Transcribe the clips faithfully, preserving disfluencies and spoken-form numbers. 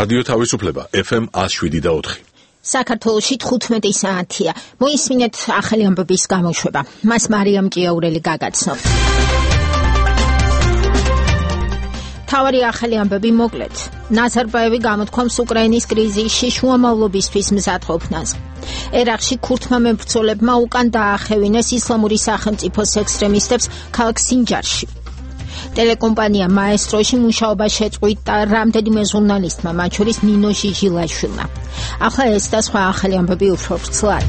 რადიო თავისუფლება ეფ ემ one oh seven და four. საქართველოში თხუთმეტი საათია. მოისმინეთ ახალი ამბების გამოშვება. მას მარიამ ჭიაურელი გაგაცნობთ. თავარი ახალი ამბები მოკლედ. ნაზარბაევი გამოთქვამს უკრაინის კრიზისში შუამავლობისთვის მზადყოფნას. ერაყში ქურთმა მებრძოლებმა უკან დაახევინეს ისლამური სახელმწიფოს ექსტრემისტებს ქალაქ სინჯარში. ტელეკომპანია მაესტროში მუშაობა შეწყვიტა რამდენიმე ჟურნალისტმა, მათ შორის ნინო ჟიჟილაშვილმა. ახლა ეს და სხვა ახალი ამბები უფრო ვრცლად.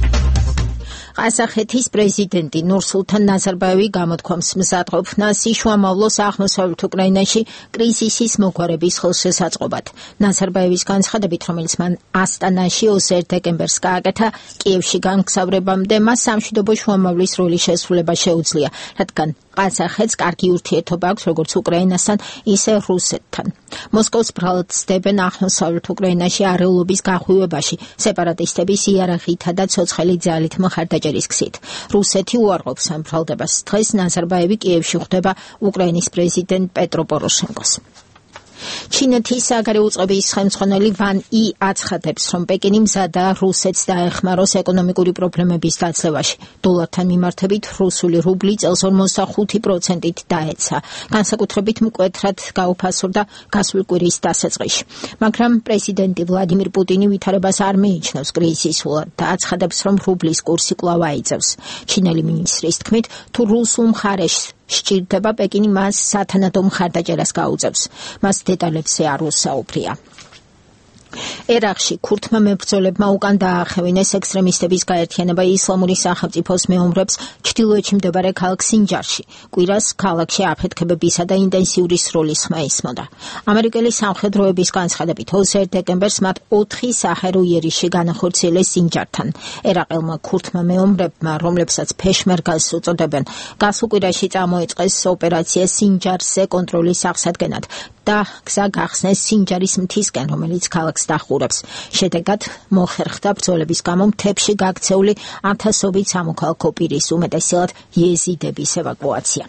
ყაზახეთის პრეზიდენტი ნურსულთან ნაზარბაევი გამოთქვამს მზადყოფნას შუამავლოს აღმოსავლეთ უკრაინაში კრიზისის მოგვარების ხელშესაწყობად. ნაზარბაევის განცხადებით, რომელიც მან ასტანაში ოცდაერთი დეკემბერს გააკეთა, კიევში გამგზავრებამდე მას სამშვიდობო შუამავლის როლის შესრულება შეუძლია, რადგან ყაზახეთს კარგი ურთიერთობა აქვს როგორც უკრაინასთან, ისე რუსეთთან. მოსკოვს ბრალად ცდებენ აღმოსავლეთ უკრაინაში არეულობის გახვივებაში, სეპარატისტების იარაღითა და ცოცხალი ძალით მხარდაჭერის გზით. რუსეთი უარყოფს ამ ბრალდებას. დღეს ნაზარბაევი კიევში ხვდება უკრაინის პრეზიდენტ პეტრო პოროშენკოს. ჩინეთის საგარეო უწყების ხელმძღვანელი ვან ი აცხადებს, რომ პეკინი მზადაა რუსეთს დაეხმაროს ეკონომიკური პრობლემების დაცლევაში. დოლართან მიმართებით რუსული რუბლი წელს ორმოცდახუთი პროცენტით დაეცა. განსაკუთრებით მკვეთრად გაუფასურდა გასული კვირის დასაწყისში. მაგრამ პრეზიდენტი ვლადიმირ პუტინი ვითარებას არ მიიჩნევს კრიზისულად და აცხადებს, რომ რუბლის კურსი კვლავ აიძებს. ჩინელი მინისტრის თქმით, თუ რუსულ მხარეში სჭირდება, პეკინი მას სათანადო მხარდაჭერას გაუწევს. მას დეტალებზე არ უსაუბრია. ერაყში ქურთმა მებრძოლებმა უკან დაახევინეს ექსტრემისტების გაერთიანება ისლამური სახელმწიფოს მეომრებს ჩრდილოეთში მდებარე ქალაქ სინჯარში. კვირას ქალაქში აფეთქებებისა და ინტენსიური სროლის ხმა ისმოდა. ამერიკელი სამხედროების განცხადებით, ოცდაერთი დეკემბერს მათ ოთხი საჰერო იერიში განახორციელეს სინჯართან. ერაყელმა ქურთმა მეომრებმა, რომლებსაც ფეშმერგას უწოდებენ, გასულ კვირაში წამოიწყეს ოპერაცია სინჯარზე კონტროლის აღსადგენად და გზა გახსნეს სინჯარის მთისკენ, რომელიც ქალაქს დახურებს. შედეგად მოხერხდა ბრძოლების გამო მთებში გაქცეული ათასობით სამოქალაქო პირის, უმეტესად იეზიდების ევაკუაცია.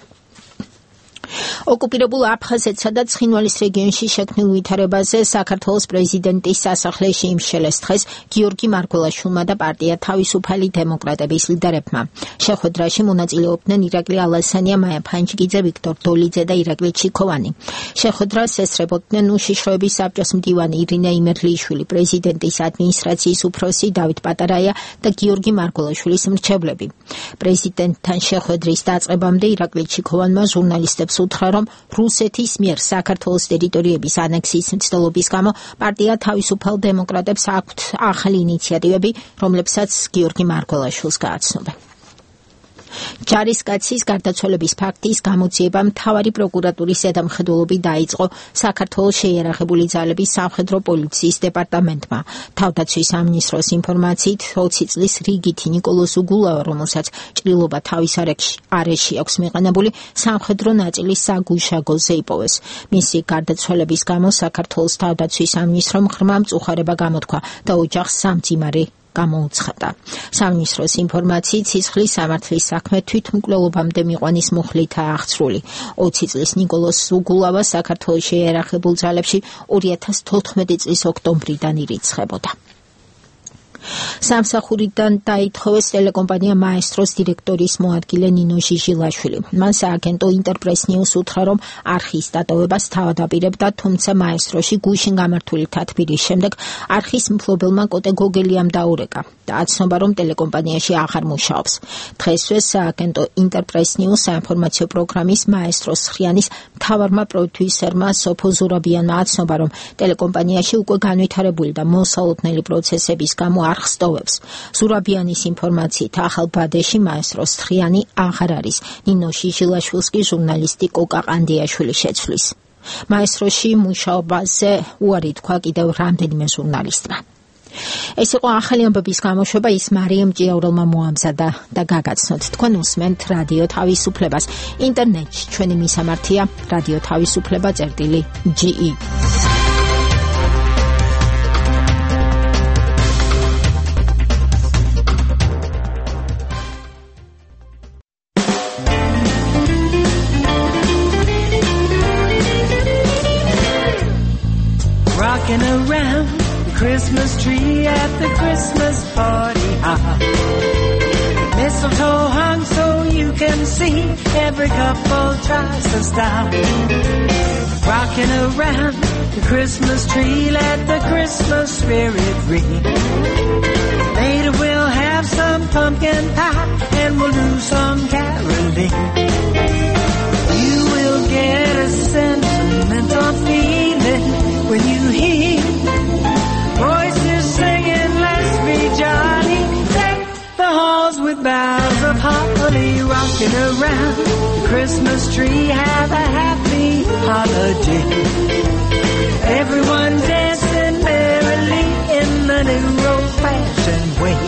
ოკუპირებულ აფხაზეთსა და ცხინვალის რეგიონში შექმნილ ვითარებაზე საქართველოს პრეზიდენტის სასახლეში იმშელეს დღეს გიორგი მარგველაშვილმა და პარტია თავისუფალი დემოკრატების ლიდერებმა. შეხვედრაში მონაწილეობდნენ ირაკლი ალასანია, მაია ფანჯგიძე, ვიქტორ დოლიძე და ირაკლი ჩიქოვანი. შეხვედრას ესწრებოდნენ უშიშროების საბჭოს მდივანი ირინა იმერლიშვილი, პრეზიდენტის ადმინისტრაციის უფროსი დავით პატარაია და გიორგი მარგველაშვილის მრჩევლები. პრეზიდენტთან შეხვედრის დაწყებამდე ირაკლი ჩიქოვანმა ჟურნალისტებს უთხრა, რომ რუსეთის მიერ საქართველოს ტერიტორიების ანექსიის მცდელობის გამო პარტია თავისუფალ დემოკრატებს აქვთ ახალი ინიციატივები, რომლებსაც გიორგი მარგველაშვილს გააცნობენ. ჯარისკაცის გარდაცვალების ფაქტის გამოძიება მთავარი პროკურატურის ზედამხედველობით დაიწყო საქართველოს შეიარაღებული ძალების სამხედრო პოლიციის დეპარტამენტმა. თავდაცვის სამინისტროს ინფორმაციით, ოცი წლის რიგითი ნიკოლოზ უგულავა, რომელსაც ჭრილობა თავის არეში აქვს მიყენებული, სამხედრო ნაწილის საგუშაგოზე იპოვეს. მისი გარდაცვალების გამო საქართველოს თავდაცვის სამინისტრომ ღრმა მწუხარება გამოთქვა და ოჯახს სამძიმარი გამოუცხადა. სამინისტროს ინფორმაციით, სისხლის სამართლის საქმე თვითმკვლელობამდე მიყვანის მუხლითაა აღწრული. ოცი წლის ნიკოლოზ უგულავა საქართველოს შეიარაღებულ ძალებში ორი ათას თოთხმეტი წლის ოქტომბრიდან ირიცხებოდა. სამსახურიდან დაითხოვეს ტელეკომპანია მაესტროს დირექტორის მოადგილე ნინო ჟიჟილაშვილი. მან სააგენტო ინტერპრეს ნიუს უთხრა, რომ არხის დატოვებას თავად აპირებდა, თუმცა მაესტროში გუშინ გამართული თათბირის შემდეგ არხის მფლობელმა კოტე გოგელიამ დაურეკა და აცნობა, რომ ტელეკომპანიაში აღარ მუშაობს. დღესვე სააგენტო ინტერპრეს ნიუს საინფორმაციო პროგრამის მაესტროს სხრიანის მთავარმა პროდიუსერმა სოფო ზურაბიანმა აცნობა, რომ ტელეკომპანიაში უკვე განვითარებული და მოსალოდნელი პროცესების გამო არხს ტოვებს. ზურაბიანის ინფორმაციით, ახალ ბადეში მაესტროს სხრიანი აღარ არის. ნინო ჟიჟილაშვილს კი ჟურნალისტი კოკა ყანდიაშვილი შეცვლის. მაესტროში მუშაობაზე უარი თქვა კიდევ რამდენიმე ჟურნალისტმა. ეს იყო ახალი ამბების გამოშვება, ის მარიამ ჭიაურელმა მოამზადა და გაგაცნოთ. თქვენ უსმენთ რადიო თავისუფლებას. ინტერნეტში ჩვენი მისამართია რადიო თავისუფლება წერტილი ჯი ი. rocking around the Christmas tree at the Christmas party hop. Mistletoe hung so you can see, every couple tries to stop. Rocking around the Christmas tree, let the Christmas spirit ring. Later we'll have some pumpkin pie and we'll do some caroling. You will get a sentimental feeling when you hear voices singing, let's be jolly. Deck the halls with boughs of holly, rocking around the Christmas tree. Have a happy holiday. Everyone dancing merrily in the new old-fashioned way.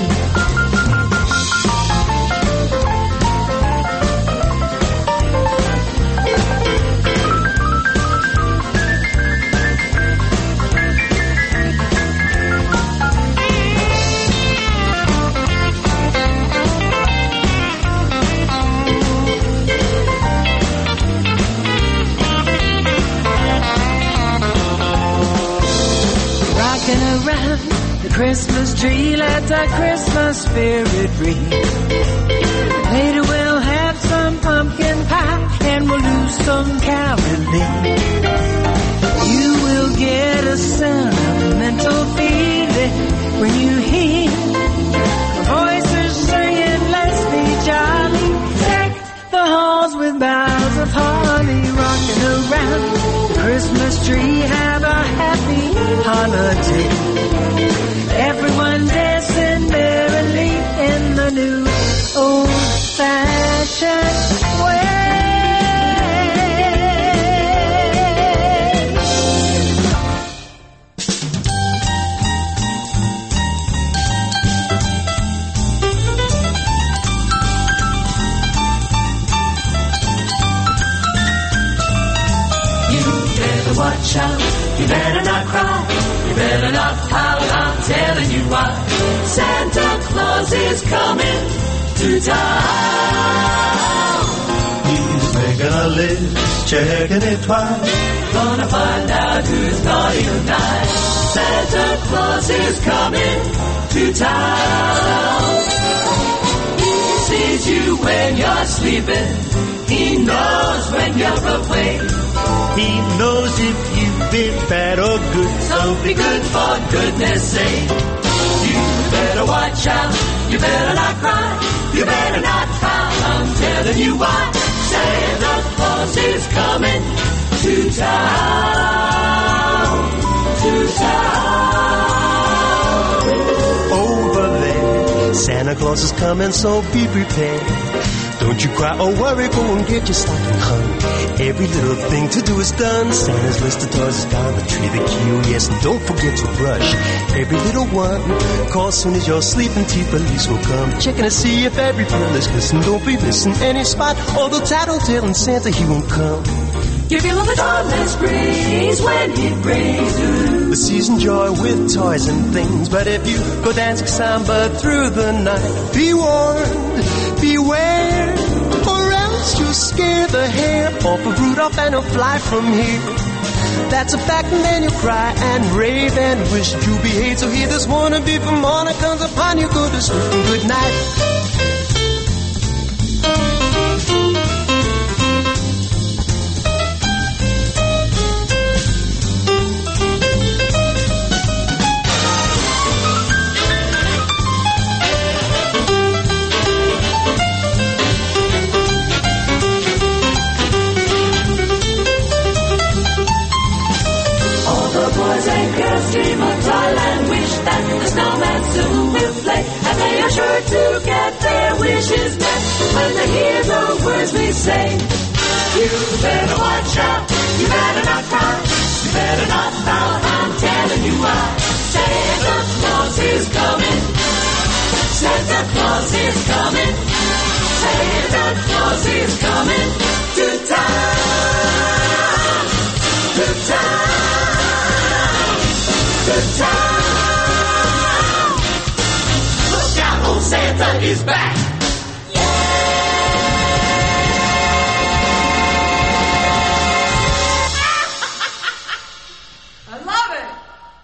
Around the Christmas tree, let the Christmas spirit ring. Later we'll have some pumpkin pie and we'll do some caroling. You will get a sentimental feeling when you hear voices singing, let's be jolly. Deck the halls with boughs of holly, rocking around the Christmas tree. Have a happy holiday. Everyone dancing merrily in the new old-fashioned way. You better watch out, you better not cry, you better not pout, I'm telling you why. Santa Claus is coming to town. He's making a list, checking it twice. Gonna find out who's naughty tonight. Santa Claus is coming to town. He sees you when you're sleeping. He knows when you're awake. He knows if you've been bad or good. So be good for goodness sake. You better watch out. You better not cry. You better not pout. I'm telling you why. Santa Claus is coming to town. To town. Over there, Santa Claus is coming, so be prepared. Don't you cry or worry, go and get your stocking hung. Every little thing to do is done. Santa's list of toys is down the tree, the key, oh yes, and don't forget to brush every little one. Call soon as you're sleeping, T police will come, checking to see if every pearl is glisten. Don't be missing any spot, although tattletale Santa, he won't come. Give your love a dawnless breeze when he brings you the season joy with toys and things. But if you go dancing samba through the night, be warned, beware, or else you'll scare the hair off of Rudolph and he'll fly from here. That's a fact, and then you'll cry and rave and wish you behave. So hear this warning before morning comes upon you. Go to sleep and good night. Dream of Toyland, wish that the snowman soon will play, and they are sure to get their wishes met when they hear the words we say. You better watch out, you better not cry, you better not pout, I'm telling you why. Santa Claus is coming, Santa Claus is coming, Santa Claus is coming to town, to town. Good time. Look out, old Santa is back. I love it.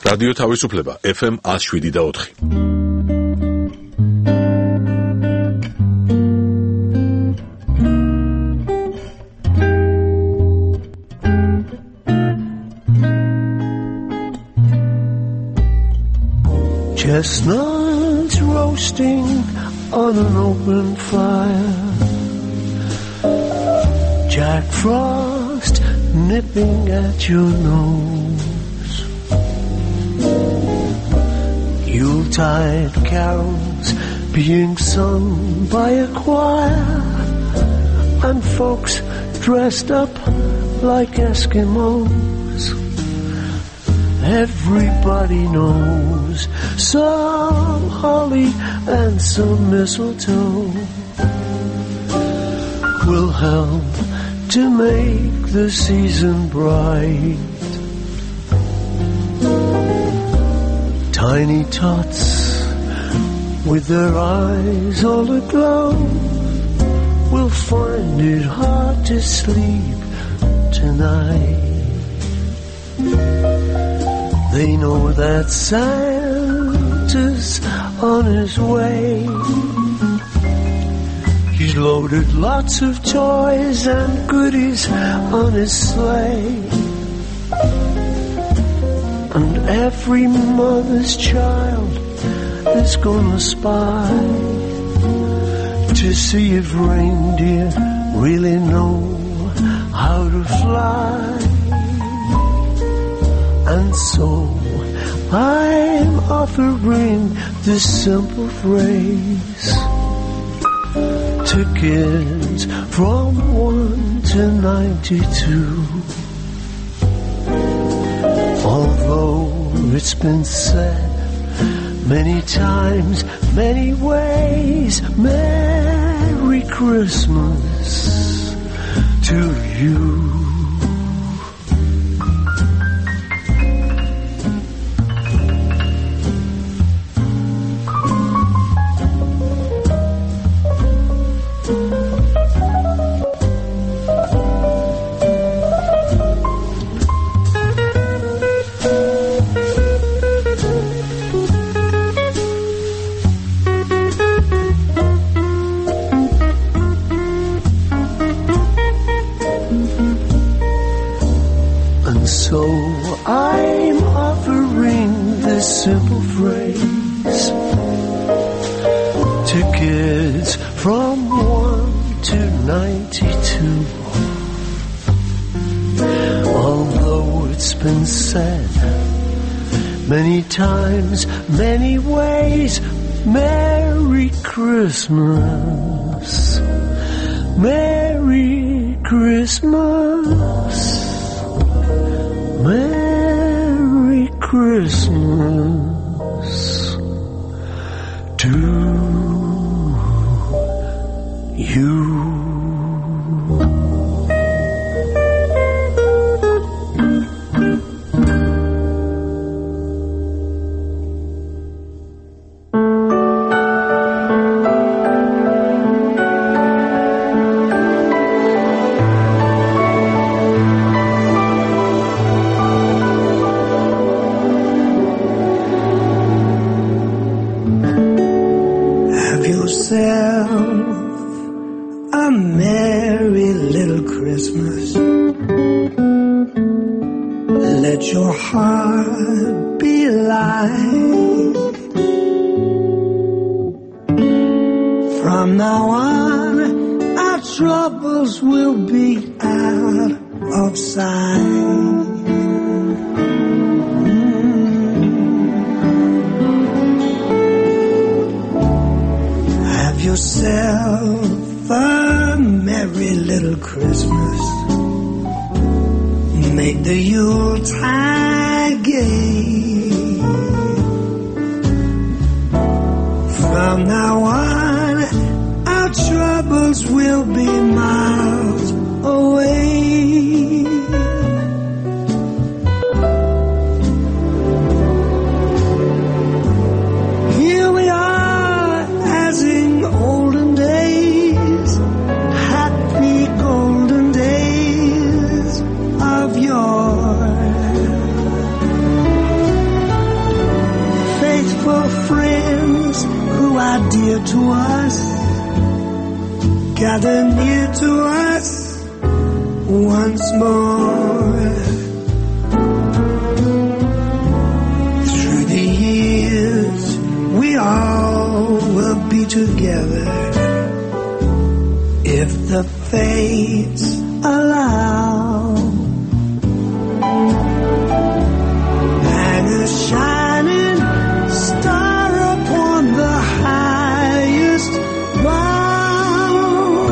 რადიო თავისუფლება ეფ ემ one oh seven და four. Chestnuts roasting on an open fire, Jack Frost nipping at your nose, Yuletide carols being sung by a choir, and folks dressed up like Eskimos. Everybody knows some holly and some mistletoe will help to make the season bright. Tiny tots with their eyes all aglow will find it hard to sleep tonight. They know that Santa's on his way. He's loaded lots of toys and goodies on his sleigh. And every mother's child is gonna spy to see if reindeer really know how to fly. And so I'm offering this simple phrase to kids from one to ninety-two. Although it's been said many times, many ways, Merry Christmas to you. So I'm offering this simple phrase to kids from one to ninety-two. Although it's been said many times, many ways, Merry Christmas, Merry Christmas, Merry Christmas to you. Let your heart be light. From now on, our troubles will be out of sight. Mm. Have yourself a merry little Christmas. Make the Yuletide gay. From now on, our troubles will be miles away. Here we are, as in olden days, happy golden days of yore. faithful friends who are dear to us, gather near to us once more. Through the years, we all will be together if the fates allow. And a shining star upon the highest bough.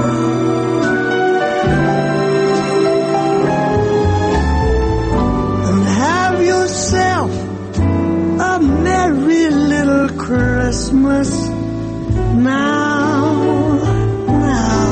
And have yourself a merry little Christmas now, now.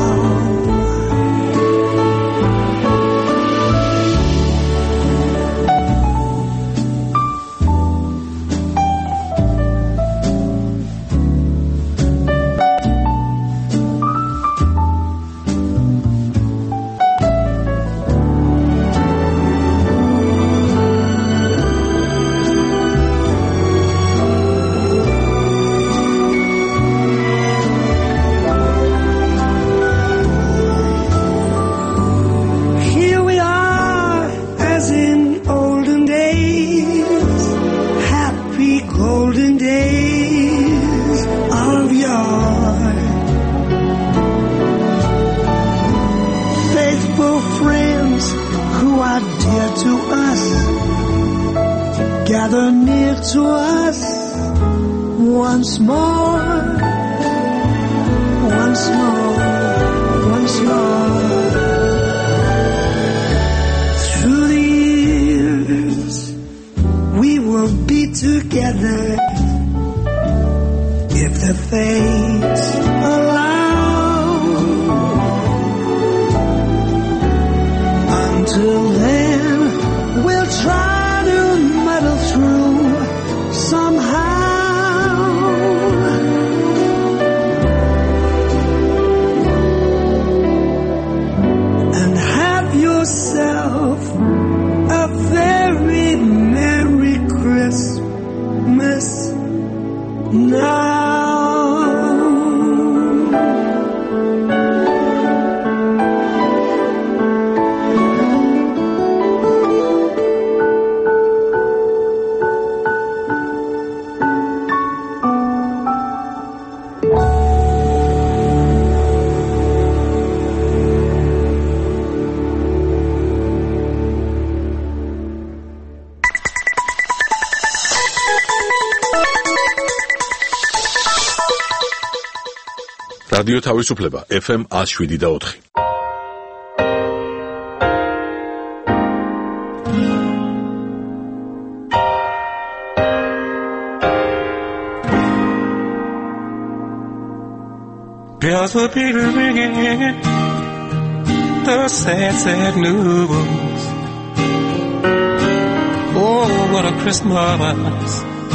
Gather near to us once more, once more, once more. Through the years, we will be together if the fates allow. Until then, we'll try through somehow. And have yourself a very Merry Christmas now. რადიო თავისუფლება ეფ ემ one oh seven და four. Bells will be ringing, the sad, sad news. Oh, what a Christmas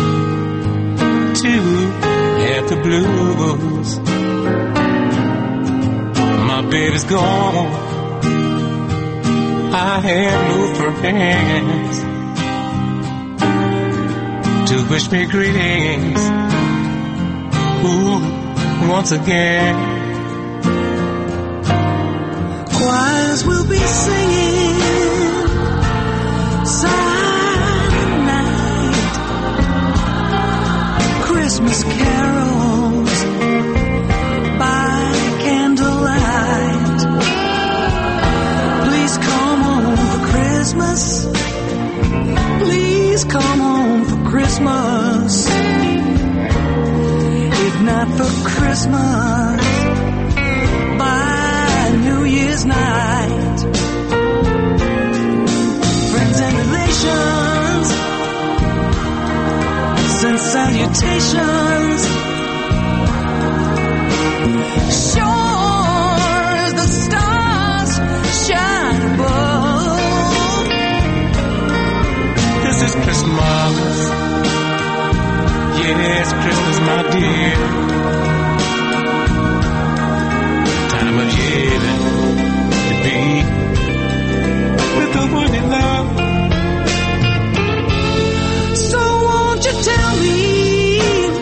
to have the blues. My baby's gone, I have no friends to wish me greetings. Ooh, once again. Choirs will be singing silent night, Christmas carols by candlelight. Please come home for Christmas, please come home for Christmas. If not for Christmas, by New Year's night. Friends and relations send salutations. Sure as the stars shine above, this is Christmas. Yes, Christmas, my dear. Time of year to be with the one you love. So won't you tell me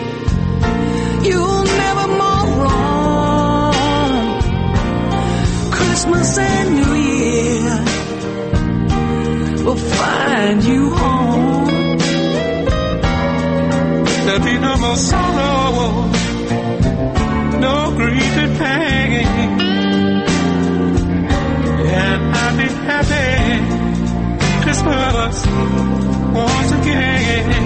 There'll be no more sorrow, no grief and pain, and I'll be happy Christmas once again.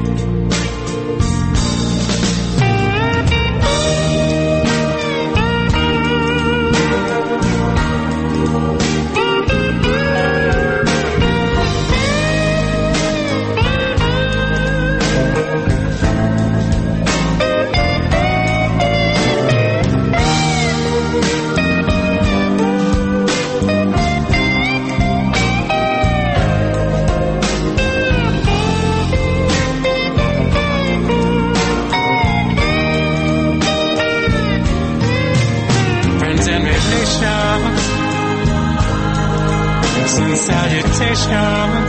Salutations.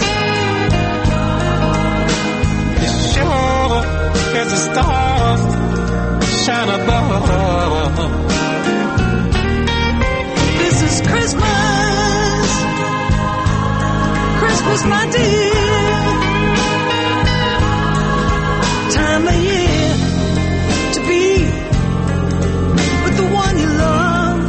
It's sure as the stars shine above. This is Christmas, Christmas, my dear. Time of year to be with the one you love.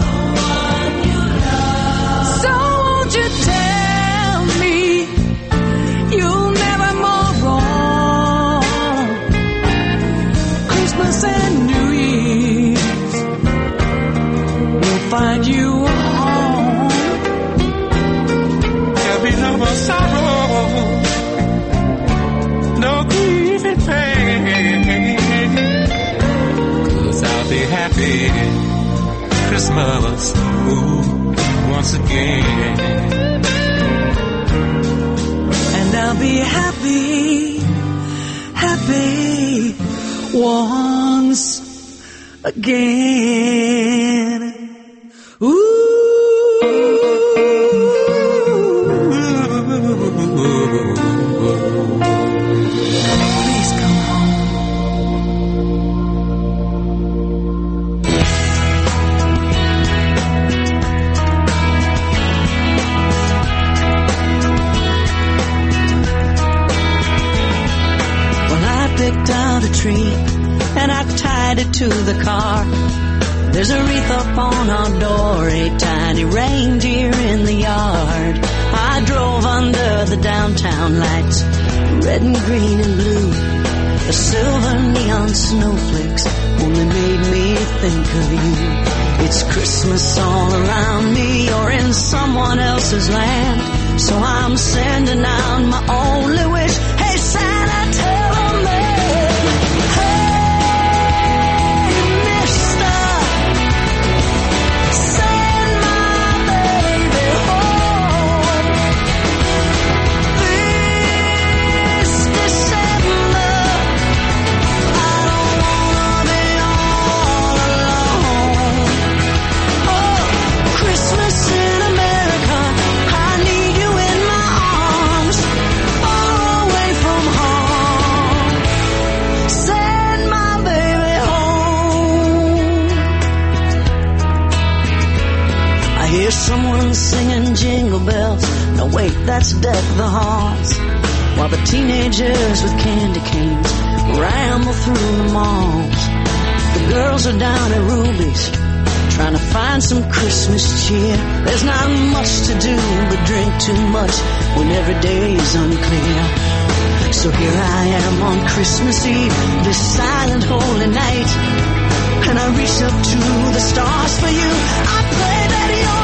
So won't you tell me you'll never more wrong? Christmas and New Year's will find you home. There'll be no more sorrow, no grief and pain, 'cause I'll be happy Christmas, ooh, once again. And I'll be happy, happy once again. Ooh. Please come home. Picked out a tree and I tied it to the car. There's a wreath up on our door, a tiny reindeer in the yard. I drove under the downtown lights, red and green and blue. The silver neon snowflakes only made me think of you. It's Christmas all around me or in someone else's land, so I'm sending out my only wish. Hey Santa, tell them someone singing jingle bells. No, wait, that's Deck the Halls. While the teenagers with candy canes ramble through the malls. The girls are down at Ruby's trying to find some Christmas cheer. There's not much to do but drink too much when every day is unclear. So here I am on Christmas Eve, this silent holy night, and I reach up to the stars for you. I pray that you're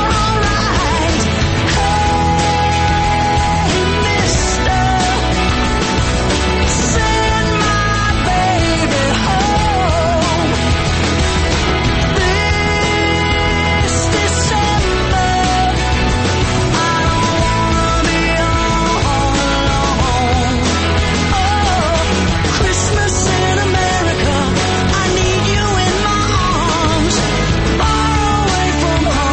Far away from home.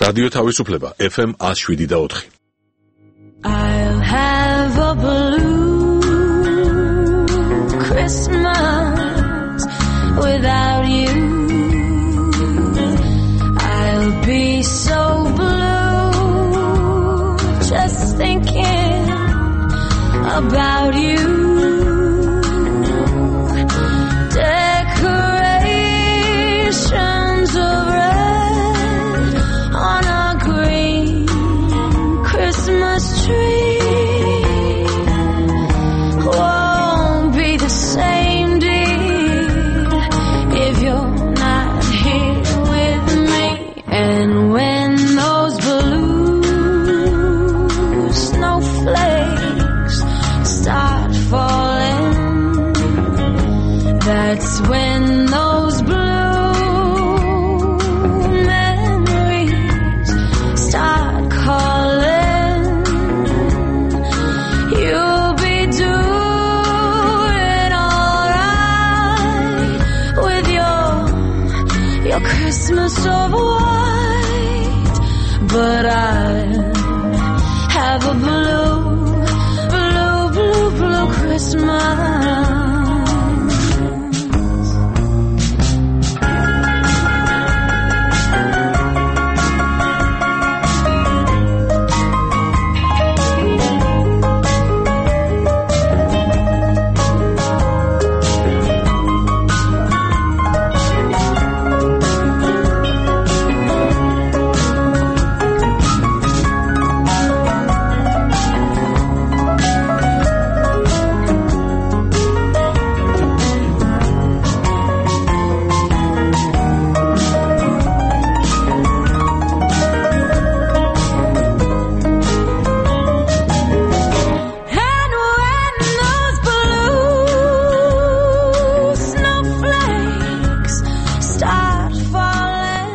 რადიო თავისუფლება F M one oh seven point four. I'll have a blue Christmas without you. I'll be so blue just thinking about you. Decorations of red on a green Christmas tree won't be the same, dear, if you're not here with me. And when those blue snowflakes start falling, that's when those blue memories start calling. You'll be doing alright with your your Christmas of white, but I'll have a blue, blue, blue, blue Christmas. And when those blue snowflakes start falling.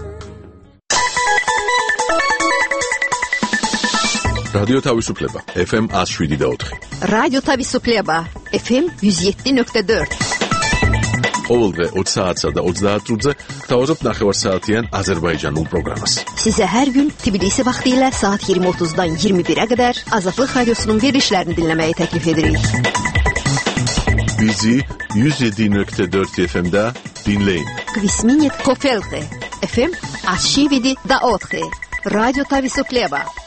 რადიო თავისუფლება F M one oh seven point four. რადიო თავისუფლება F M one oh seven point four. ყოველდღე ოცი საათსა და ოცდაათ წუთზე გთავაზობთ ნახევარსაათიან აზერბაიჯანულ პროგრამას. Size her gün Tbilisi vaxtilə saat yirmi otuzdan iyirmi birə qədər Azadlıq Radiosunun verilişlərini dinləməyi təklif edirik. Bizi one oh seven point four F M'da dinleyin. Kvisminit Kofelte F M one oh seven point four. Radyo Tavisupleva